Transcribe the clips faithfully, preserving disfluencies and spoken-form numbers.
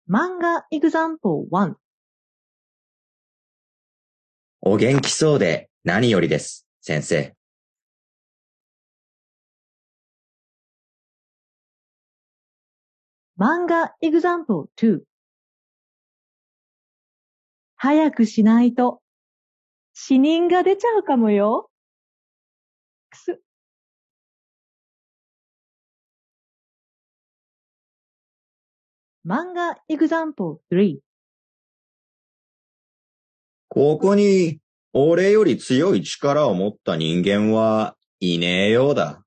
漫画 example ワン。 お元気そうで何よりです、先生。 漫画 example ツー。早くしないと死人が出ちゃうかもよ。くす。漫画 example スリー。 ここに俺より強い力を持った人間はいねえようだ。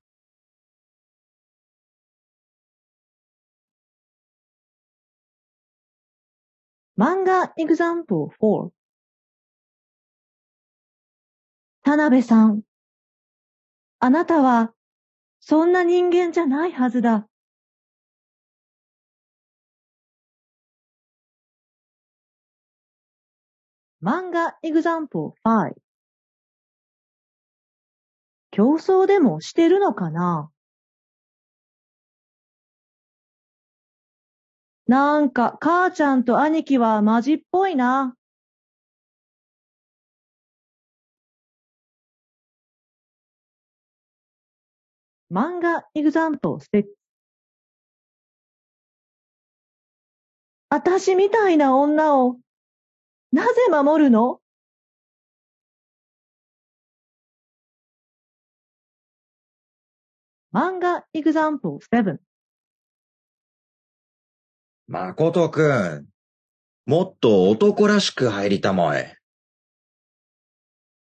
漫画 example フォー。田辺さん、あなたはそんな人間じゃないはずだ。漫画 example ファイブ。競争でもしてるのかな？なんか母ちゃんと兄貴はマジっぽいな。漫画 example シックス。あたしみたいな女をなぜ守るの？漫画 example セブン。 誠くん、もっと男らしく入りたまえ。